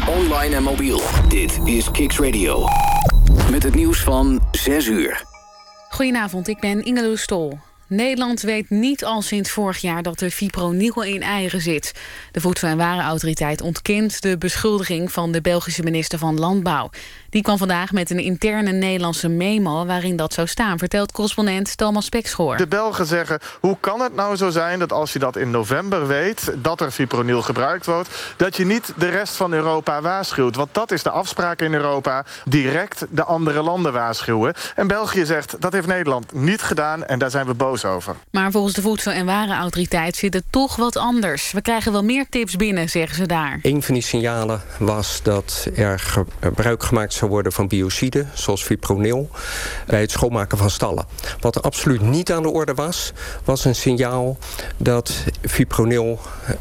online en mobiel. Dit is Kicks Radio. Met het nieuws van 6 uur. Goedenavond, ik ben Inge Stol. Nederland weet niet al sinds vorig jaar dat er fipronil in eieren zit. De Voedsel- en Warenautoriteit ontkent de beschuldiging van de Belgische minister van Landbouw. Die kwam vandaag met een interne Nederlandse memo waarin dat zou staan, vertelt correspondent Thomas Spekschoor. De Belgen zeggen, hoe kan het nou zo zijn dat als je dat in november weet, dat er fipronil gebruikt wordt, dat je niet de rest van Europa waarschuwt? Want dat is de afspraak in Europa, direct de andere landen waarschuwen. En België zegt, dat heeft Nederland niet gedaan en daar zijn we boos over. Maar volgens de Voedsel- en Warenautoriteit zit het toch wat anders. We krijgen wel meer tips binnen, zeggen ze daar. Een van die signalen was dat er gebruik gemaakt zou worden van biocide, zoals fipronil, bij het schoonmaken van stallen. Wat er absoluut niet aan de orde was een signaal dat fipronil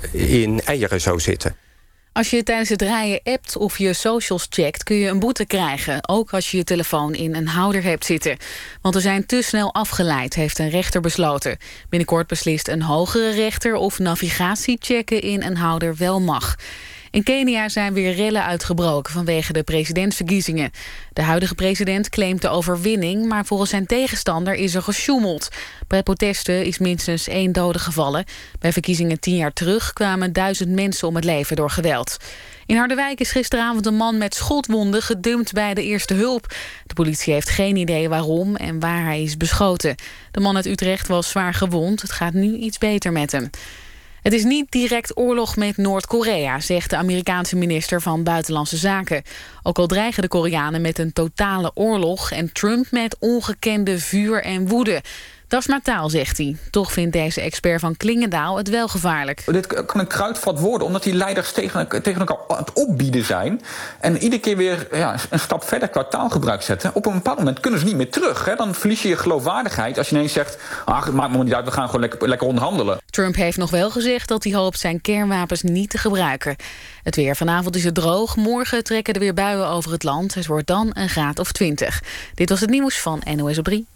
in eieren zou zitten. Als je tijdens het rijden appt of je socials checkt, kun je een boete krijgen. Ook als je je telefoon in een houder hebt zitten. Want we zijn te snel afgeleid, heeft een rechter besloten. Binnenkort beslist een hogere rechter of navigatiechecken in een houder wel mag. In Kenia zijn weer rellen uitgebroken vanwege de presidentsverkiezingen. De huidige president claimt de overwinning, maar volgens zijn tegenstander is er gesjoemeld. Bij protesten is minstens 1 dode gevallen. Bij verkiezingen 10 jaar terug kwamen 1000 mensen om het leven door geweld. In Harderwijk is gisteravond een man met schotwonden gedumpt bij de eerste hulp. De politie heeft geen idee waarom en waar hij is beschoten. De man uit Utrecht was zwaar gewond. Het gaat nu iets beter met hem. Het is niet direct oorlog met Noord-Korea, zegt de Amerikaanse minister van Buitenlandse Zaken. Ook al dreigen de Koreanen met een totale oorlog en Trump met ongekende vuur en woede. Dat is maar taal, zegt hij. Toch vindt deze expert van Klingendaal het wel gevaarlijk. Dit kan een kruidvat worden, omdat die leiders tegen elkaar aan het opbieden zijn. En iedere keer weer een stap verder qua taalgebruik zetten. Op een bepaald moment kunnen ze niet meer terug. Hè? Dan verlies je je geloofwaardigheid als je ineens zegt, het maakt me niet uit, we gaan gewoon lekker onderhandelen. Trump heeft nog wel gezegd dat hij hoopt zijn kernwapens niet te gebruiken. Het weer. Vanavond is het droog. Morgen trekken er weer buien over het land. Het wordt dan een graad of 20. Dit was het nieuws van NOS op 3.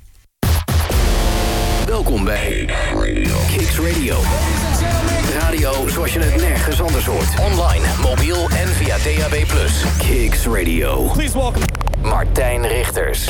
Welkom bij Kicks Radio. Radio zoals je het nergens anders hoort. Online, mobiel en via DAB+. Kicks Radio. Please welcome Martijn Richters.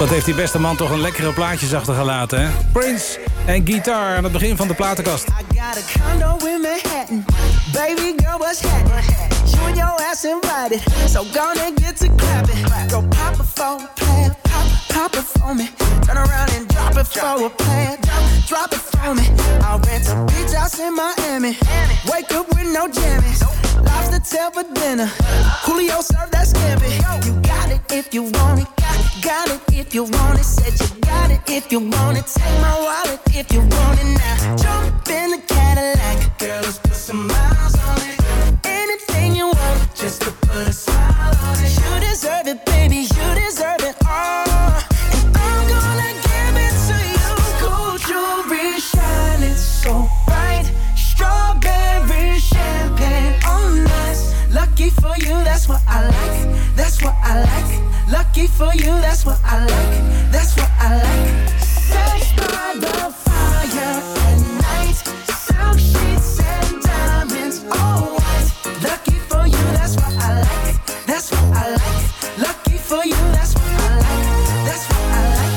Wat heeft die beste man toch een lekkere plaatjes achtergelaten, hè? Prince en Guitar aan het begin van de platenkast. I got a condo in Manhattan. Baby girl, what's happening? You and your ass invited, so gonna get to clapping. Go pop it for a plan, pop it for me. Turn around and drop it for a plan, drop it for me. I'll rent a beach house in Miami. Wake up with no jammies. Lobster tail for dinner. Julio served that scampi. You got it if you want it. Got it if you want it. Said you got it if you want it. Take my wallet if you want it now. Jump in the Cadillac. Girl, let's put some miles on it. Anything you want, just to put a smile on it. You deserve it, baby. You deserve it all. And I'm gonna give it to you. Gold jewelry shining so bright. Strawberry champagne on us. Lucky for you, that's what I like. That's what I like. Lucky for you, that's what I like. That's what I like. Sex by the fire at night. Silk sheets and diamonds, all white. Lucky for you, that's what I like. That's what I like. Lucky for you, that's what I like. That's what I like.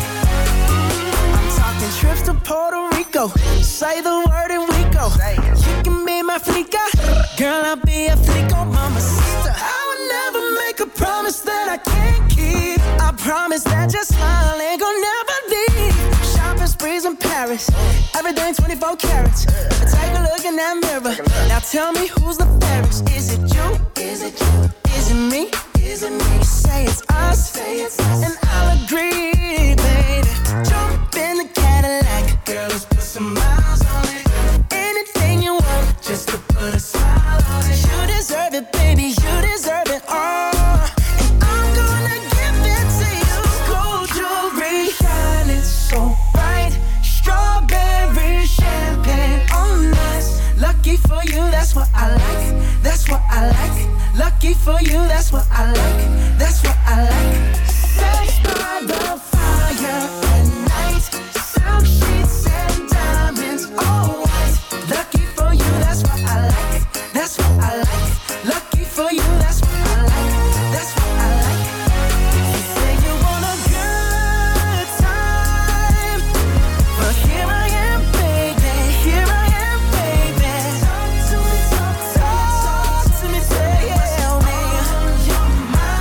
I'm talking trips to Puerto Rico. Say the word and we go. You can be my flica. Girl, I'll be a flico, mamacita. I would never make a promise that I can't keep. I promise that your smile ain't gonna never leave. Shopping sprees in Paris, everything 24 carats. Take a look in that mirror. Now tell me who's the fairest. Is it you? Is it you? Is it me? Is it me? Say it's us. Say it's us. And I'll agree, baby. Jump in the Cadillac. Girl, let's put some miles on it. Anything you want, just to put a smile on it. You deserve it, baby. You deserve it all. And I'm gonna give it to you. Gold jewelry shining so bright. Strawberry champagne on us. Lucky for you, that's what I like. That's what I like. Lucky for you, that's what I like. That's what I like. Sex by the fire at night. Silk sheets and diamonds, all white. Lucky for you, that's what I like. That's what I like. Lucky for you, that's what I like. That's what I like. You say you want a good time, but here I am, baby. Here I am, baby. Talk to me, tell me. Your mind.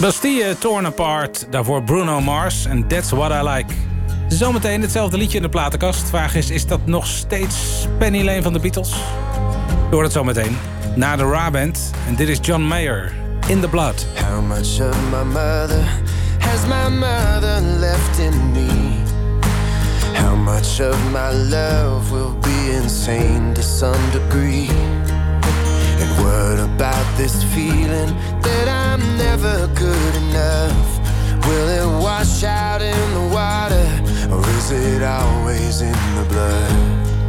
Bastille, Torn Apart. Daarvoor Bruno Mars en That's What I Like. Zometeen hetzelfde liedje in de platenkast. Vraag is dat nog steeds Penny Lane van de Beatles? Je hoort het zometeen. Na de Ra Band. En dit is John Mayer, In the Blood. How much of my mother has my mother left in me? How much of my love will be insane to some degree? And what about this feeling that I'm never good enough? Will it wash out in the water, or is it always in the blood?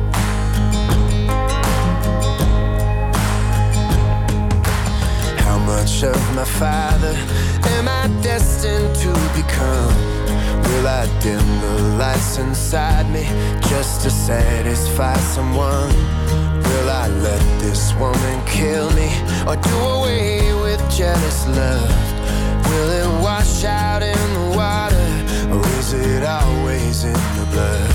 How much of my father am I destined to become? Will I dim the lights inside me just to satisfy someone? Will I let this woman kill me, or do away with jealous love? Will it wash out in the water, or is it always in the blood?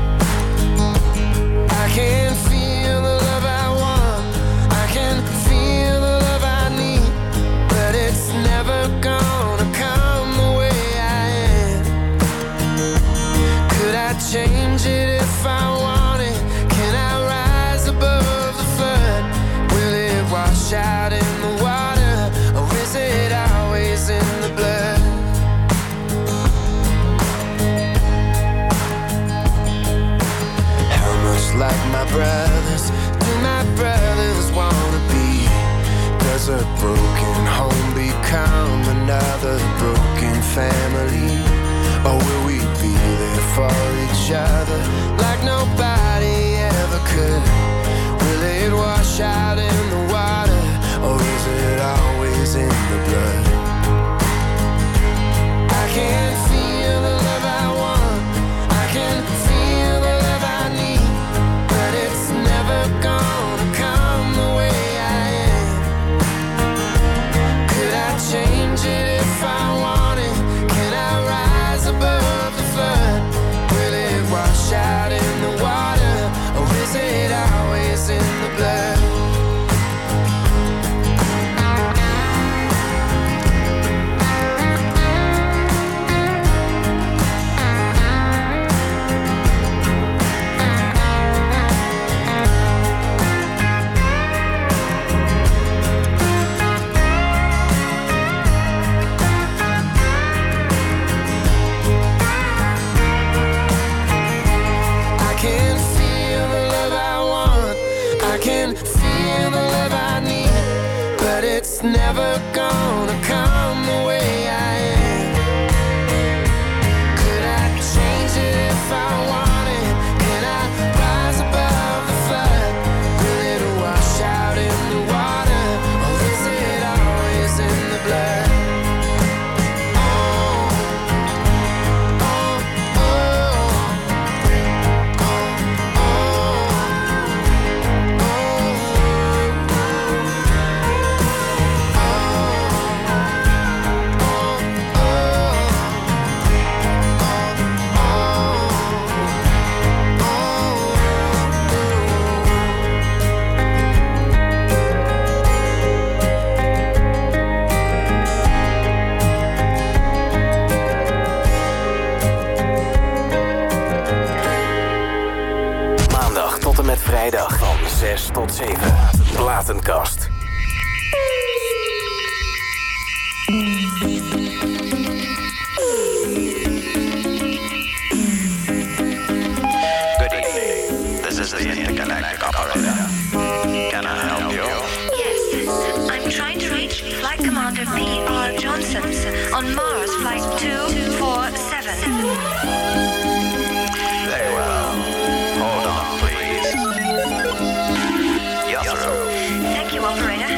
I can feel the love I want, I can feel the love I need, but it's never gonna come the way I am. Could I change it if I want it? Can I rise above the flood? Will it wash out in the water, or is it always in the blood? How much like my brothers do my brothers wanna be? Does a broken home become another broken family? Or will we be there for each other like nobody ever could? Will it wash out in the water, or is it always in the blood? I can feel the love I want, I can feel the love I need, but it's never gonna come the way I am. Could I change it if I want it? Can I rise above the flood? Will it wash out in the water, or is it always in the blood? It's never gonna come the way I am. Could I change it if I want it? Can I rise above the flood? Will it wash out in the water, or is it always in the blood? Vrijdag van 6 tot 7. Platenkast. Good evening. This is the intergalactic operator. Can I help you? Yes, I'm trying to reach Flight Commander B.R. Johnson on Mars Flight 247. Very well. Hold on, please. You're through. Thank you, operator.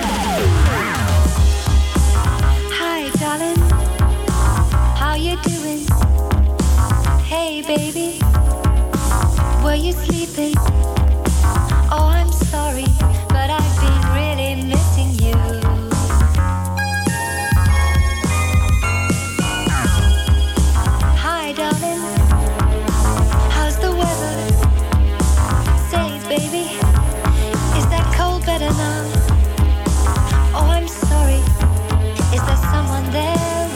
Hi, darling. How you doing? Hey, baby. Were you sleeping? Oh, I'm sorry, but I've been really missing you. Hi, darling. How's the weather? Say, baby, is that cold better now? Oh, I'm sorry. Is there someone there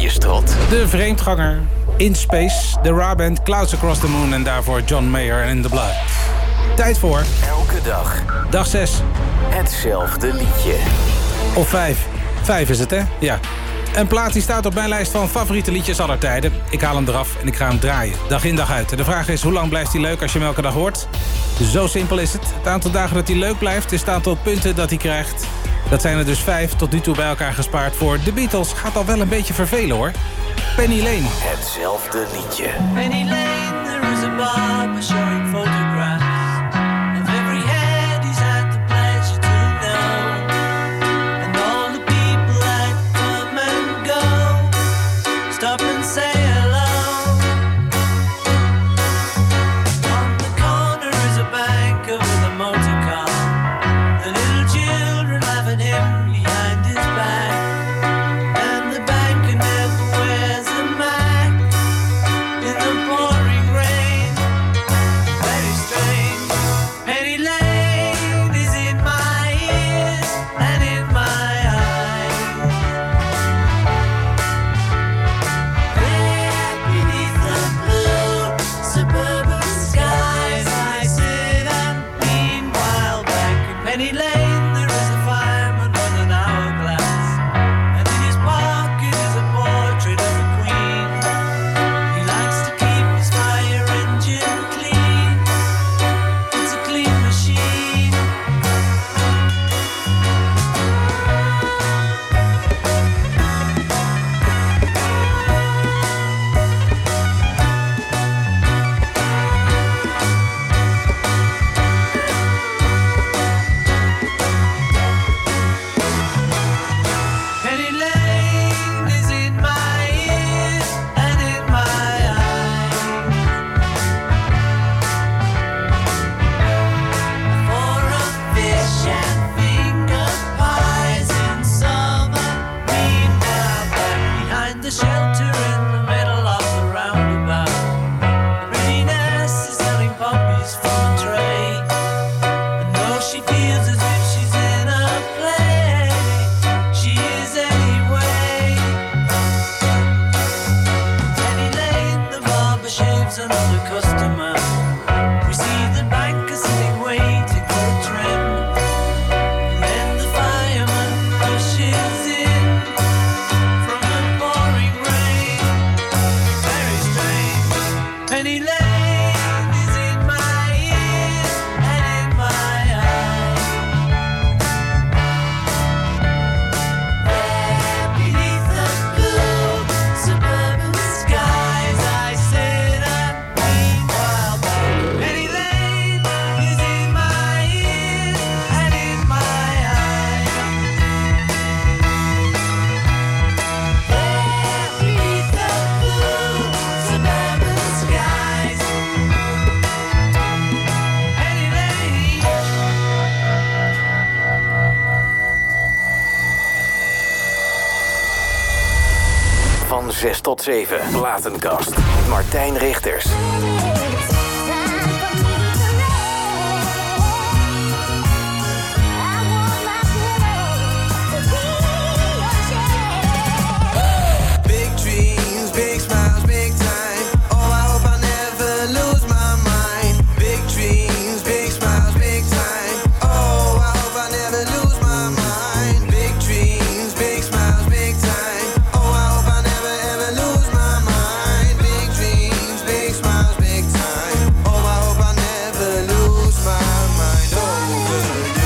liedjestrot. De vreemdganger, In Space, de Ra-band, Clouds Across the Moon... en daarvoor John Mayer en In the Blood. Tijd voor... Elke dag. Dag 6. Hetzelfde liedje. Of 5. 5 is het, hè? Ja. Een plaat die staat op mijn lijst van favoriete liedjes aller tijden. Ik haal hem eraf en ik ga hem draaien. Dag in, dag uit. En de vraag is, hoe lang blijft hij leuk als je hem elke dag hoort? Zo simpel is het. Het aantal dagen dat hij leuk blijft is het aantal punten dat hij krijgt. Dat zijn er dus 5 tot nu toe bij elkaar gespaard voor The Beatles. Gaat al wel een beetje vervelen, hoor. Penny Lane. Hetzelfde liedje. Penny Lane, there is a barber showing photographs of every head he's had the pleasure to know, and all the people that come and go stop and say hello. On the corner is a banker with a motor car, the little children laughing him behind his back, and the banker never wears a Mac in the pouring rain. Very strange. Penny Lane is in my ears and in my eyes. There beneath the blue suburban skies, I sit and meanwhile back in Penny Lane there is a fireman with an hourglass, and in his pocket is a portrait of a queen. He likes to keep his fire engine clean. It's a clean machine. Penny Lane is in my ears and in my eyes. For a fish and finger pies in summer, meanwhile back behind the shelter in the middle of the roundabout, the pretty nurse is selling puppies from a tray, and though she feels as if she's in a play, she is anyway. Penny Lane, the barber shaves another customer. We see the banker sitting waiting for a trim, and then the fireman rushes in from the pouring rain. Very strange. Penny Lane is in my ears and in my eyes. There beneath the blue suburban skies, I sit and meanwhile back. Penny Lane is in my ears and in my eyes. There beneath the blue suburban skies, Penny Lane. Van 6 tot 7. Platenkast. Martijn Richters. Big dreams, big smiles, big time. Oh, I hope I never lose my mind. Big dreams, big smiles, big time. Oh, I hope I never lose my mind. Big dreams, big smiles, big time. Oh, I hope I never ever lose my mind. Big dreams, big smiles, big time. Oh, I hope I never lose my mind over you.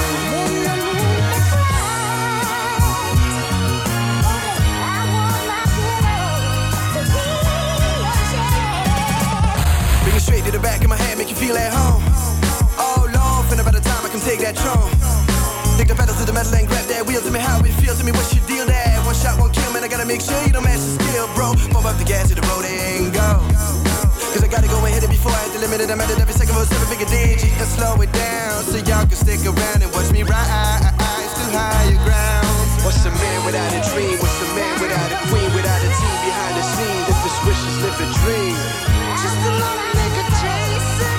Bring it straight to the back of my head, make you feel at home. Oh Lord, finna by the time I can take that throne. Take the pedals to the metal and grab that wheel. Tell me how it feels, tell me what's your deal there. One shot won't kill, man, I gotta make sure you don't match the skill, bro. Pump up the gas to the road and go. Cause I gotta go and hit it before I hit the limit. And I'm at it every second for a 7-figure digit. And slow it down so y'all can stick around and watch me rise to higher ground. What's a man without a dream? What's a man without a queen? Without a team behind the scenes? If it's wishes, live a dream. Just a little nigga chasing.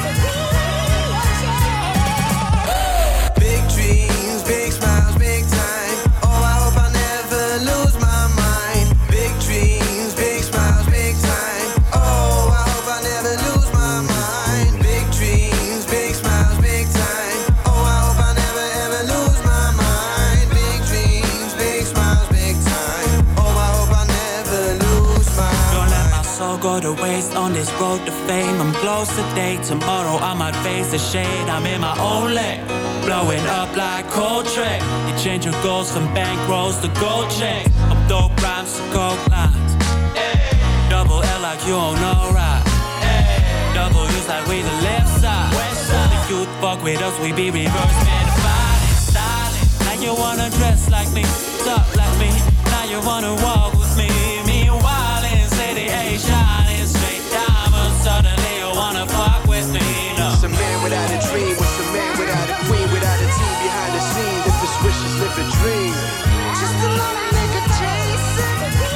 Big dreams, big smiles, big time. Oh, I hope I never lose my mind. Big dreams, go to waste on this road to fame. I'm close today, tomorrow I might face the shade. I'm in my own lane, blowing up like Coltrane. You change your goals from bank rolls to gold chains. I'm dope rhymes to gold lines. Double L like you don't know right. Double U's like we the left side. The youth fuck with us, we be reverse metaphoric. Styling like you wanna dress like me, talk like me. Now you wanna walk with me. Meanwhile in city A, shining straight diamonds. Suddenly you wanna fuck with me. No. It's a man without a dream. What's a man without a queen? Without a team behind the scenes. If his wishes live a dream. Just a lonely nigga chasing.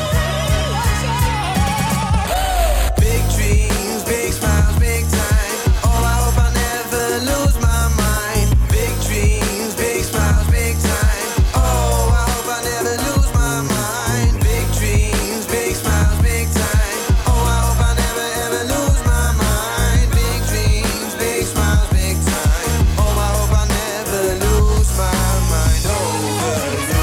Big dreams, big smiles, big time. Oh, I hope I never lose my mind. Big dreams, big smiles, big time. Oh, I hope I never lose my mind. Big dreams, big smiles, big time. Oh, I hope I never ever lose my mind. Big dreams, big smiles, big time. Oh, I hope I never lose my mind over you.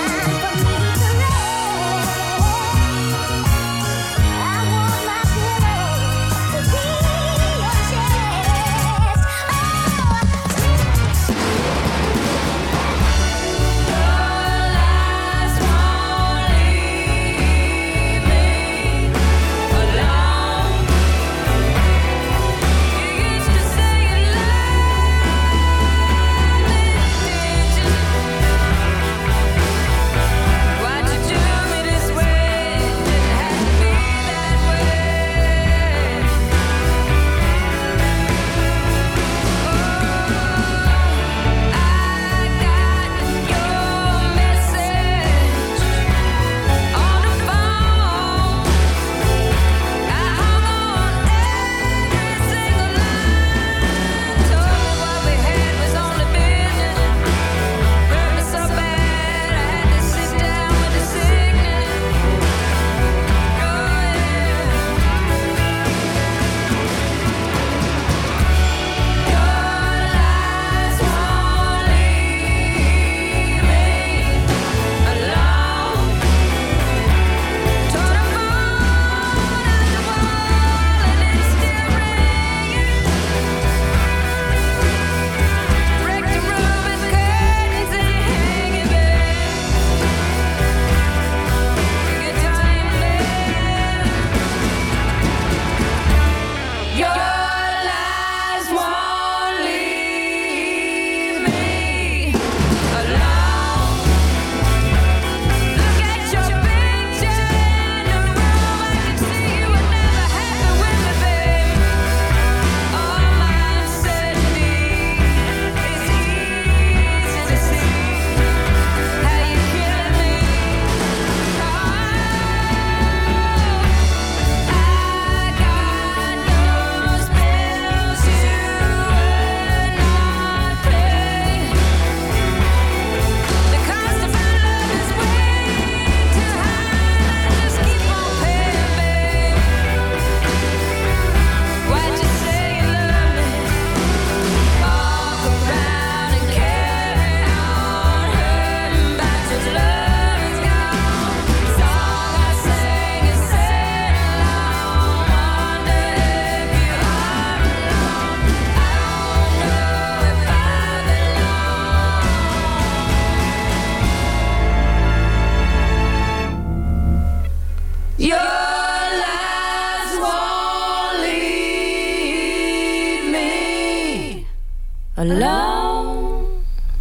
alone.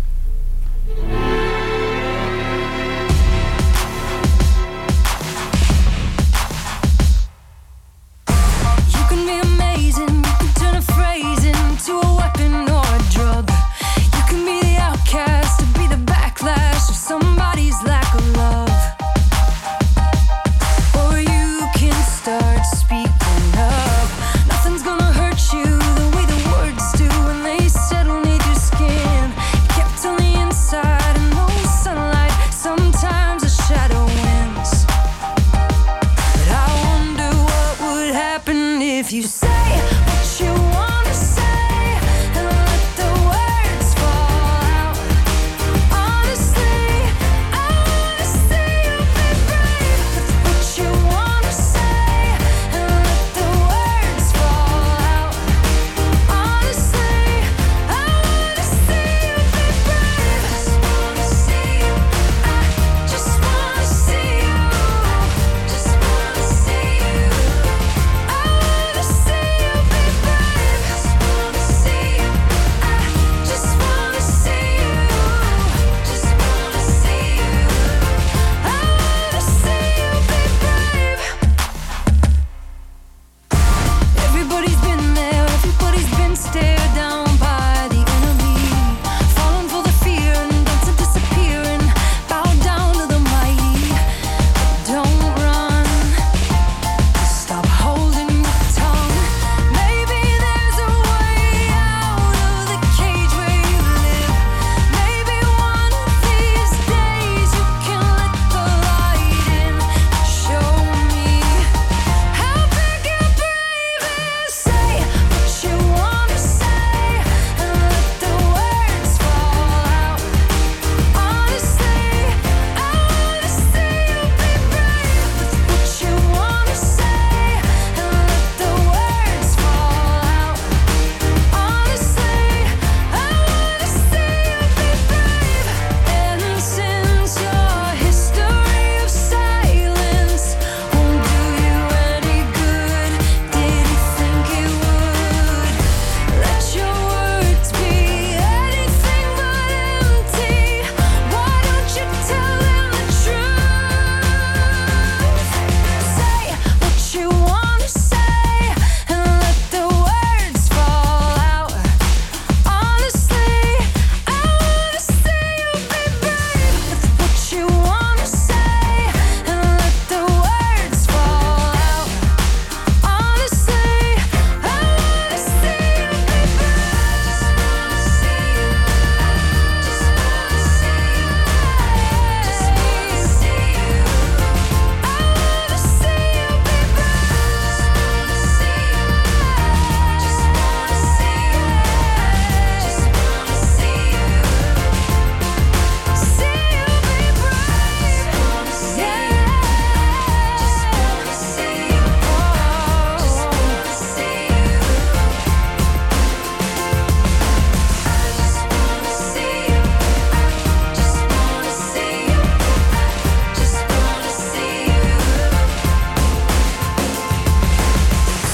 You can be amazing, you can turn a phrase into a weapon or a drug. You can be the outcast to be the backlash of somebody's lack of love. Or you can start speaking up. Nothing's gonna hurt you the way the words do when they settle near your skin. Kept on the inside and no sunlight. Sometimes a shadow wins. But I wonder what would happen if you say what you wanna say and let the words fall out. Honestly, I wanna see you be brave with what you wanna say and let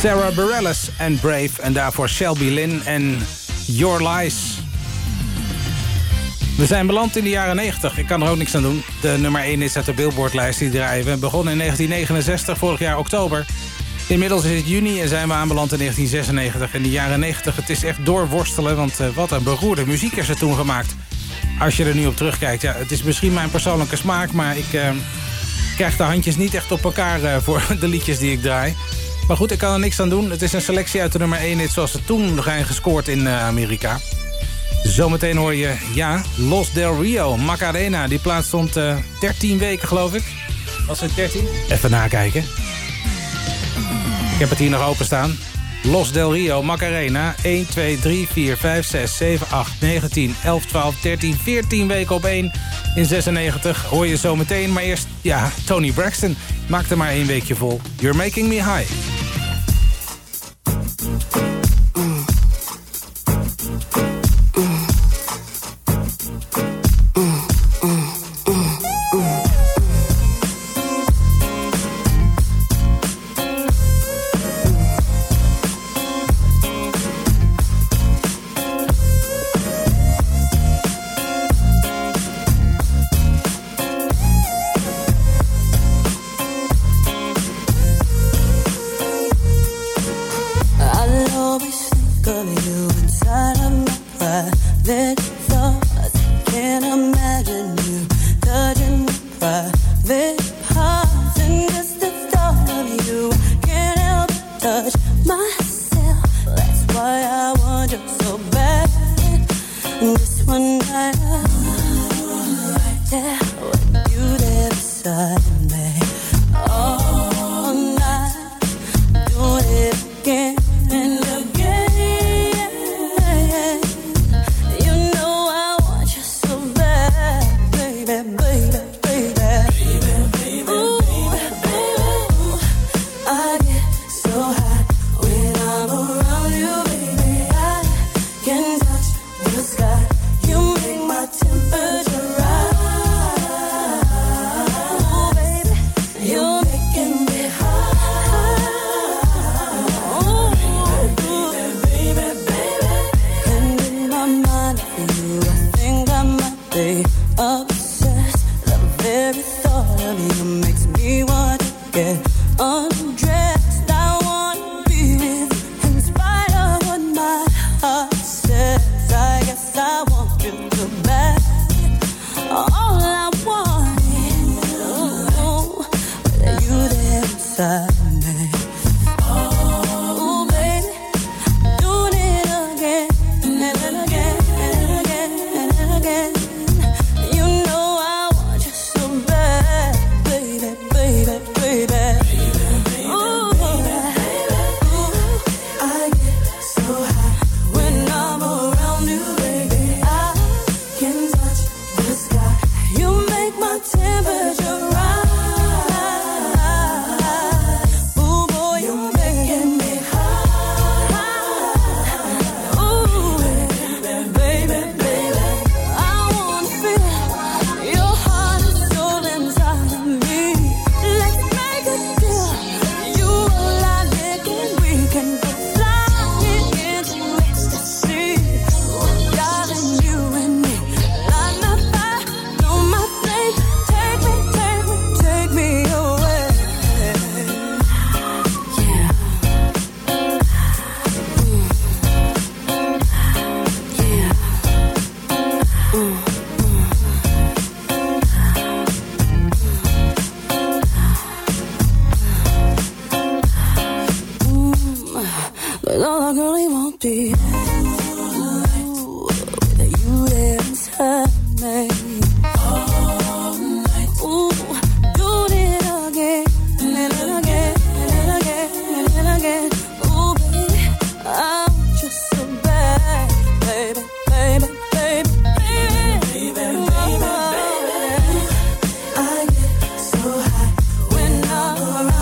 Sarah Bareilles en Brave. En daarvoor Shelby Lynn en Your Lies. We zijn beland in de jaren 90. Ik kan er ook niks aan doen. De nummer 1 is uit de Billboardlijst die draaien. We begonnen in 1969, vorig jaar oktober. Inmiddels is het juni en zijn we aanbeland in 1996. In de jaren 90, het is echt doorworstelen. Want wat een beroerde muziek is er toen gemaakt. Als je er nu op terugkijkt. Ja, het is misschien mijn persoonlijke smaak. Maar ik krijg de handjes niet echt op elkaar voor de liedjes die ik draai. Maar goed, ik kan er niks aan doen. Het is een selectie uit de nummer 1 hit zoals ze toen nog zijn gescoord in Amerika. Zometeen hoor je, ja, Los Del Rio, Macarena. Die plaats stond 13 weken, geloof ik. Was het 13? Even nakijken. Ik heb het hier nog openstaan. Los Del Rio, Macarena. 1, 2, 3, 4, 5, 6, 7, 8, 9, 10, 11, 12, 13, 14 weken op 1 in 96. Hoor je zo meteen. Maar eerst, ja, Toni Braxton. Maak er maar 1 weekje vol. You're Making Me High.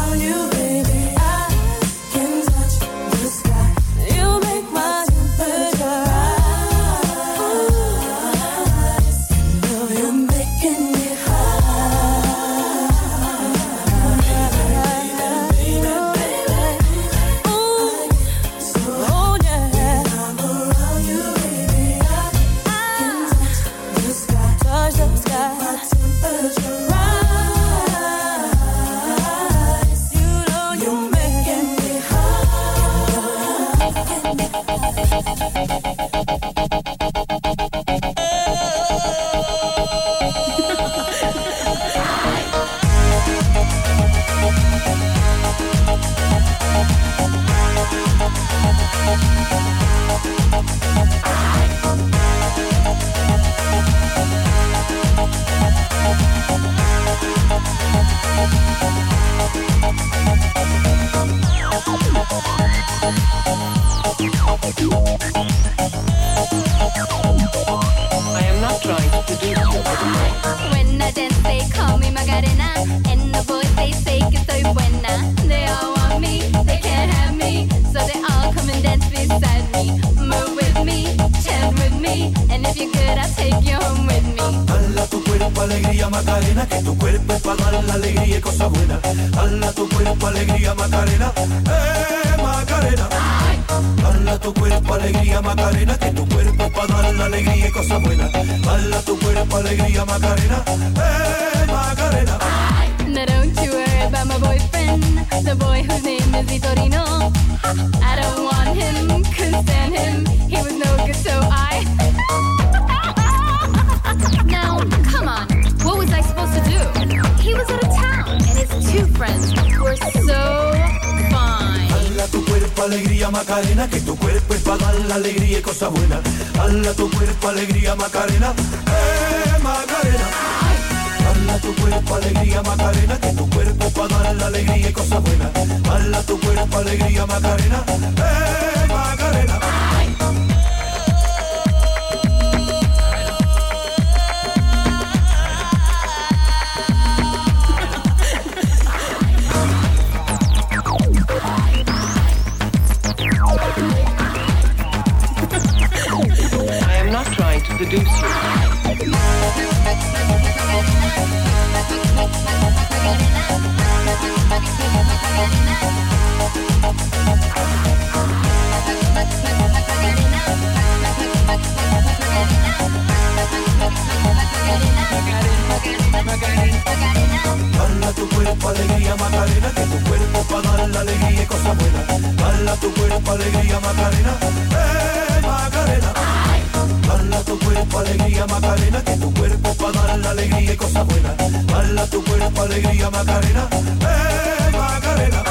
But Macarena, que tu cuerpo es para dar la alegría y cosas buenas. Dale tu cuerpo alegría, Macarena, Macarena. Dale tu cuerpo alegría, Macarena, que tu cuerpo es para dar la alegría y cosas buenas. Dale tu cuerpo alegría, Macarena, Macarena. Now don't you worry about my boyfriend, the boy whose name is Vitorino. I don't want him, couldn't stand him, he was no good, so I... Now, come on, what was I supposed to do? He was out of town, and his two friends were so fine. Dale tu cuerpo alegría, Macarena, que tu cuerpo es para dar la alegría y cosas buenas. Dale tu cuerpo alegría, Macarena, Macarena. Dale tu cuerpo alegría, Macarena, que tu cuerpo es para dar la alegría y cosas buenas. Dale tu cuerpo alegría, Macarena, Macarena. I am not trying to seduce you. Dale tu cuerpo alegría, Macarena, que tu cuerpo para dar la alegría y cosas buenas. Dale tu cuerpo alegría, Macarena, Macarena. Dale tu cuerpo alegría, Macarena, que tu cuerpo para dar la alegría y cosas buenas. Dale tu cuerpo alegría, Macarena, Macarena.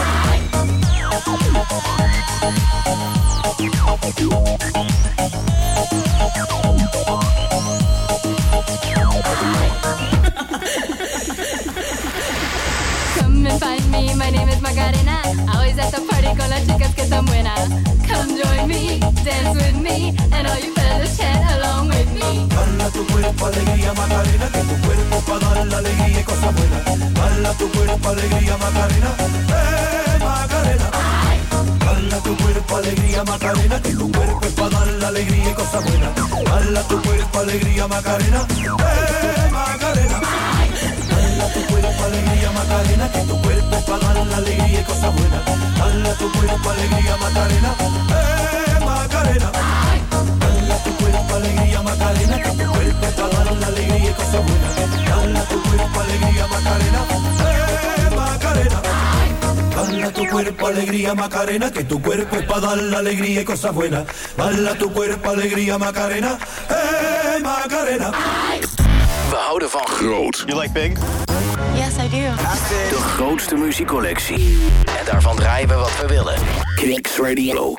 Come and find me, my name is Macarena. Always at the party con las chicas que están buenas. Come join me, dance with me, and all you fellas chat along with me. Dale tu cuerpo alegría, Macarena, que tu cuerpo para dar la alegría y cosas buenas. Dale tu cuerpo alegría, Macarena, Macarena. Dale tu cuerpo alegría, Macarena, que tu cuerpo es para dar la alegría y cosas buenas. Dale tu cuerpo alegría, Macarena, Macarena. Dale tu cuerpo alegría, Macarena, que tu cuerpo es para dar la alegría y cosas buenas. Dale tu cuerpo alegría, Macarena, Macarena. Dale tu cuerpo alegría, Macarena, que tu cuerpo es para dar la alegría y cosas buenas. Dale tu cuerpo alegría, Macarena, Macarena. Dale tu cuerpo alegría, Macarena, que tu cuerpo es para dar la alegría y cosas buenas. Dale tu cuerpo alegría, Macarena, Macarena. We houden van groot. You like big? Yes, I do. De grootste muziekcollectie. En daarvan draaien we wat we willen. Kicks Radio.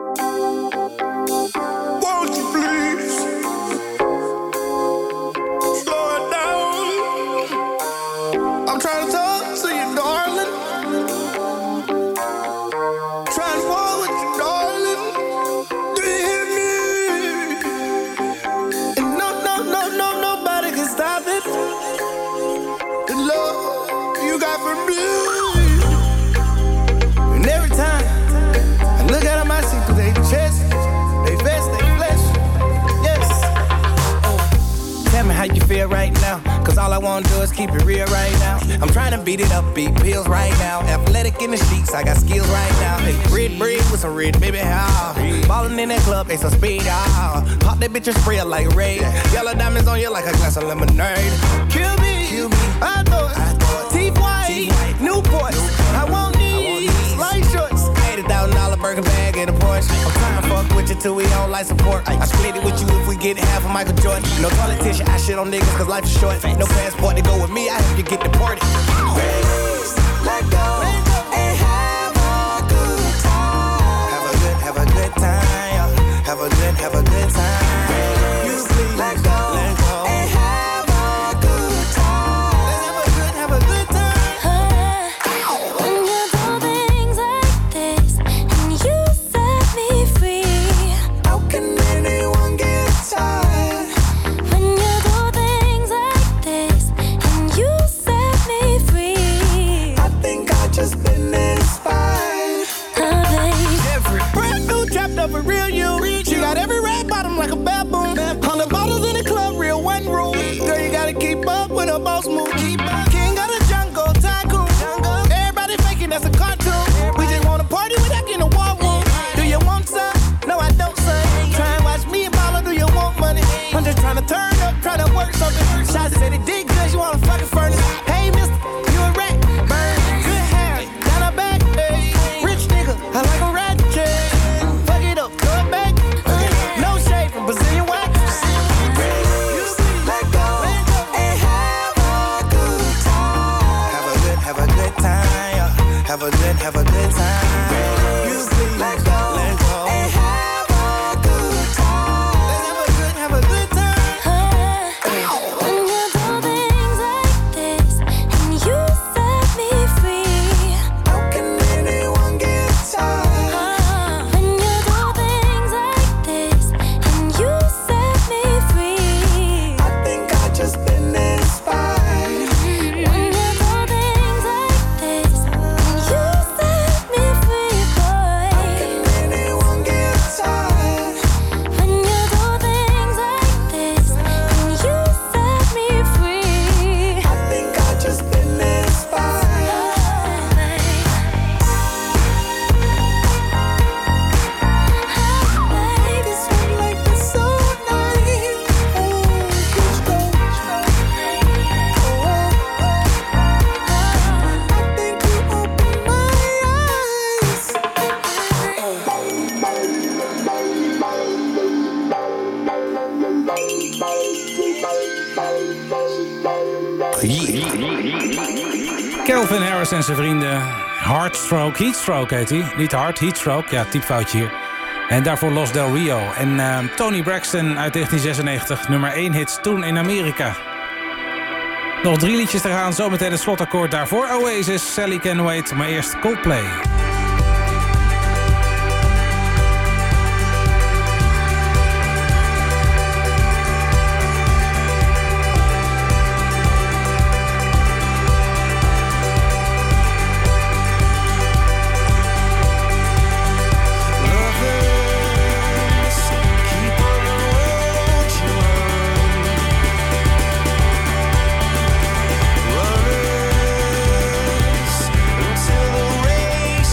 Won't you please slow it down? I'm trying to talk to you, darling. Trying to walk with you, darling. Do you hear me? And no, nobody can stop it. The love you got for me. And every time I look at them, I see through their chest, they vest, they flesh. Yes. Tell me how you feel right now, cause all I wanna do is keep it real right now. I'm trying to beat it up, beat pills right now. Athletic in the sheets, I got skills right now. Hey, red bread with some red, baby, how? Ballin' in that club, they some speed, ah. Pop that bitch and spray it like raid. Yellow diamonds on you like a glass of lemonade. Kill me, I thought, teeth white, Newports. I want these light shorts. $80,000 burger bag in a Porsche. I'm trying to fuck with you till we on life support. I split it with you if we get half of Michael Jordan. No toilet tissue, I shit on niggas cause life is short. No passport to go with me, I help you get deported. Raise, let go, and have a good time. Have a good time. Have a good time. You please, let go, and have a good time. Let's have a good time. When you do things like this and you set me free, How can anyone get tired? when you do things like this and you set me free, I think I just Said it did good, you wanna fucking furnace. Hey, mister, you a rat. Burn, good hair, down her back. Hey, rich nigga, I like a rat. Fuck it up, throw it back. No shade from Brazilian wax. Let go and have a good time. Have a good time. Yeah. Have a good time. Let go and have a good time. Let's have a good time. When you do things like this and you set me free, how can anyone get tired? When you do things like this and you set me free, I think I just been inspired. when you do things like this and you set me free, boy. How can anyone get tired? When you do things like this and you set me free, I think I just been inspired. baby, Swing like the so nice. I think you opened my eyes. Calvin Harris en zijn vrienden. Heartstroke, Heatstroke heet hij. Niet hard, Heatstroke. Ja, typfoutje hier. En daarvoor Los Del Rio. En Tony Braxton uit 1996. Nummer 1 hits toen in Amerika. Nog 3 liedjes te gaan. Zometeen het slotakkoord daarvoor. Oasis, Sally Can Wait. Maar eerst Coldplay. Until the race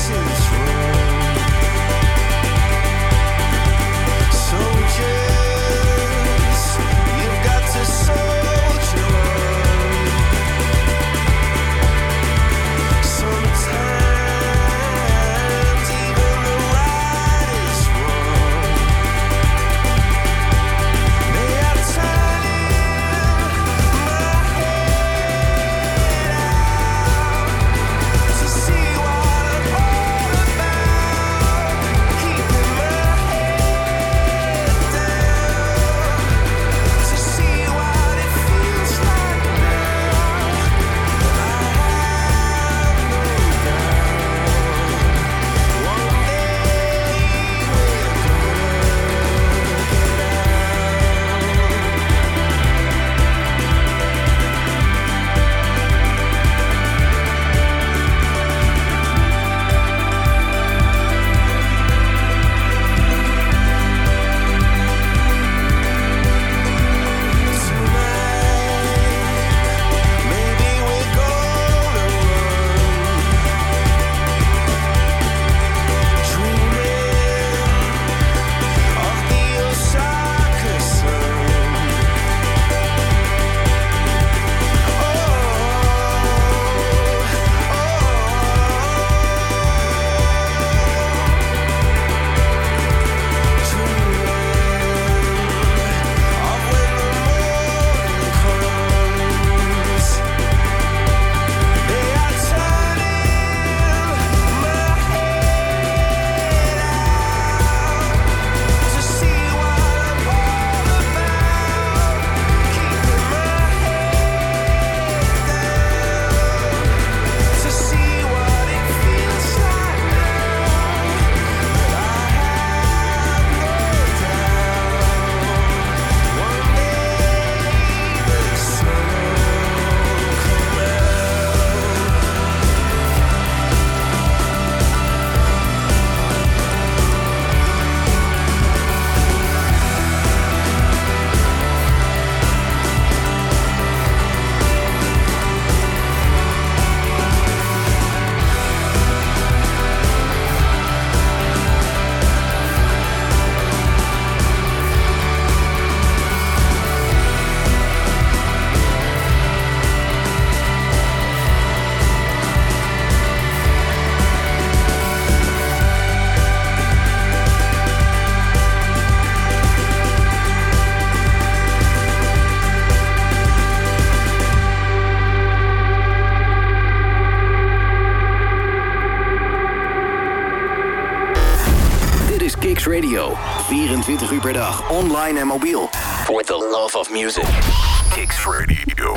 Kicks Radio. 24 uur per dag, online en mobiel. For the love of music. Kicks Radio.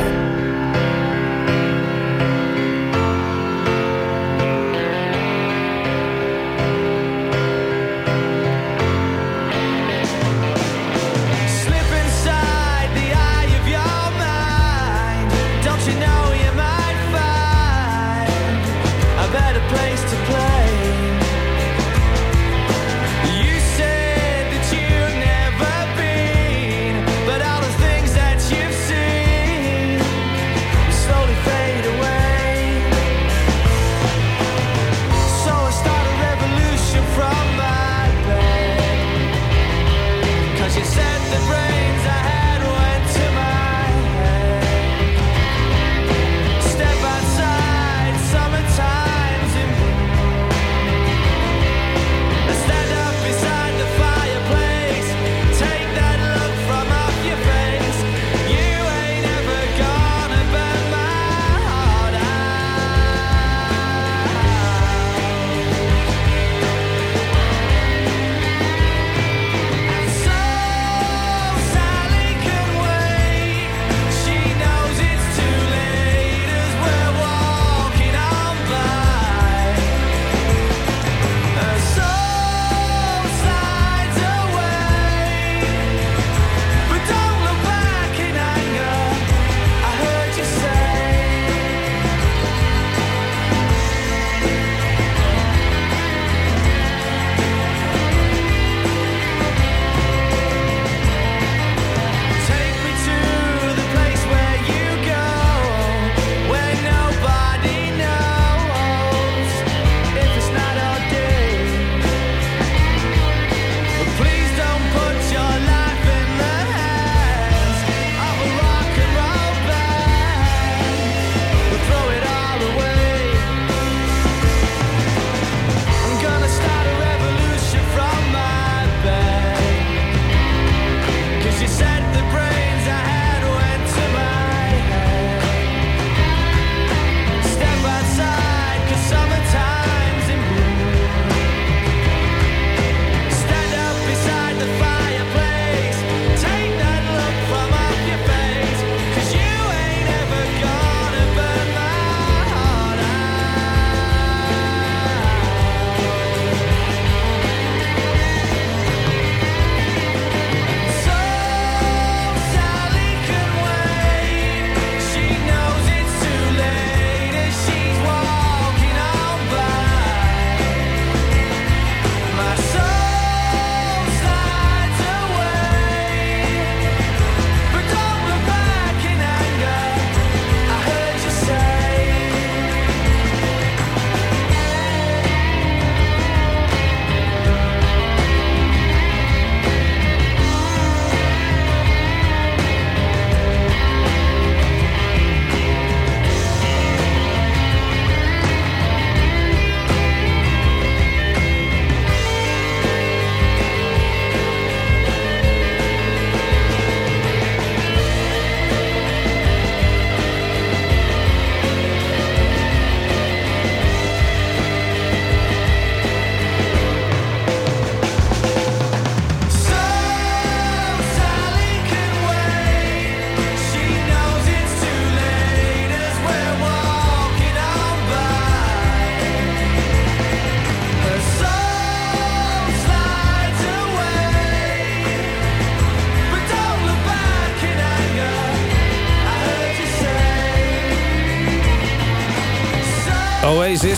Oasis.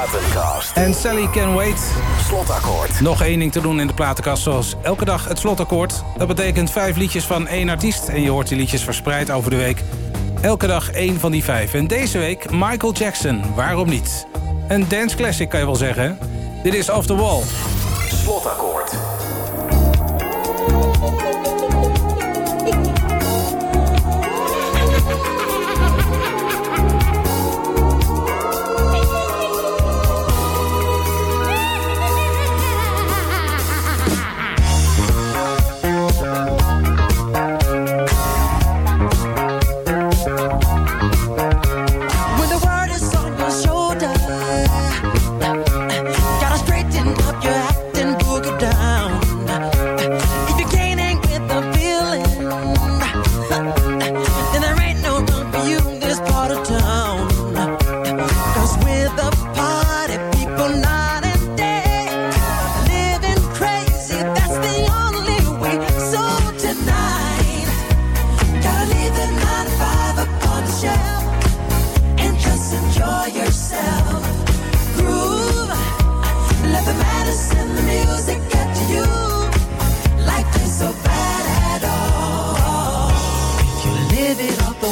En Sally Can Wait. Slotakkoord. Nog 1 ding te doen in de platenkast, zoals elke dag het slotakkoord. Dat betekent 5 liedjes van 1 artiest. En je hoort die liedjes verspreid over de week. Elke dag 1 van die 5. En deze week Michael Jackson. Waarom niet? Een dance classic kan je wel zeggen, hè? Dit is Off The Wall. Slotakkoord. Gotta straighten up your acting, boogie down.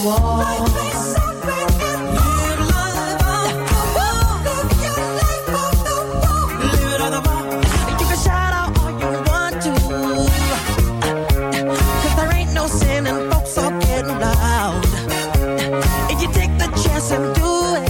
wall. You can shout out all you want to, 'cause there ain't no sin and folks are getting loud. If you take the chance and do it,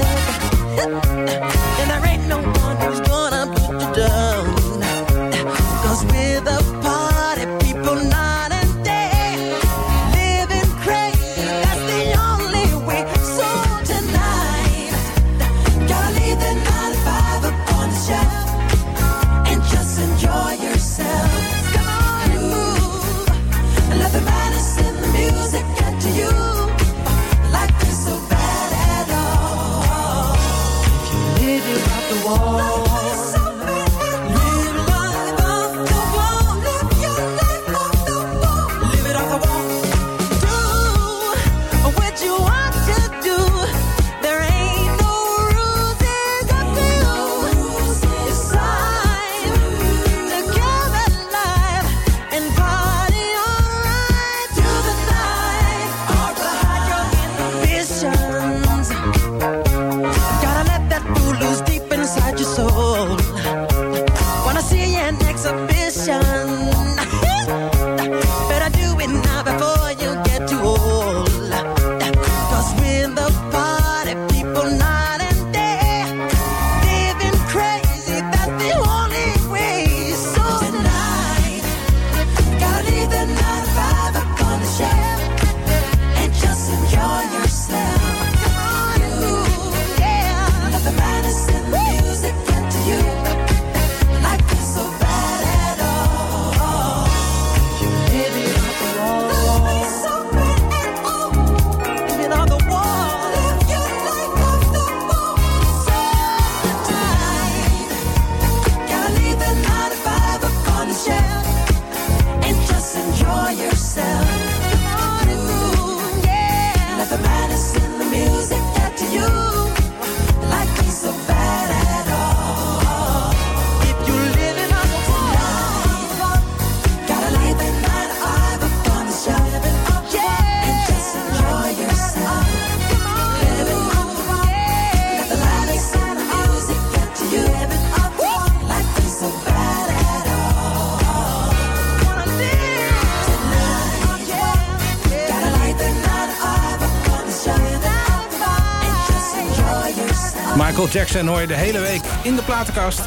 then there ain't no one who's gonna put you down. 'Cause we're the party people night and day, living crazy, that's the only way. So tonight, gotta leave the 9 to 5 up on the shelf and just enjoy yourself. Come on and move, and let the madness in the music get to you. Life is so bad at all. If you live it off the wall. Better do it now before you get too old. 'Cause we're the party people night and day, living crazy, that's the only way. So tonight, gotta leave the 9 to 5 up on the shelf and just enjoy yourself. Come on, you, yeah. Let the madness in the music get to you. Life is so bad at all. You live it off the wall. Life is so bad at all. Live it off the wall. Live your life off the wall. So tonight, gotta leave the 9 to 5 up on the shelf and just enjoy yourself. Come on and move, yeah. Let the madness in the music get to you. Life is so bad at all. If you live it on the wall, gotta leave the 9 to 5 up on the shelf, yeah, and just enjoy yourself. Come on, live it on the wall. Let the madness in the music get to you. Live it on the wall. Life is so bad at all. Wanna live tonight, yeah. Gotta leave the 9 to 5 up on the shelf, and just enjoy yourself. Michael Jackson hoor je de hele week in de platenkast.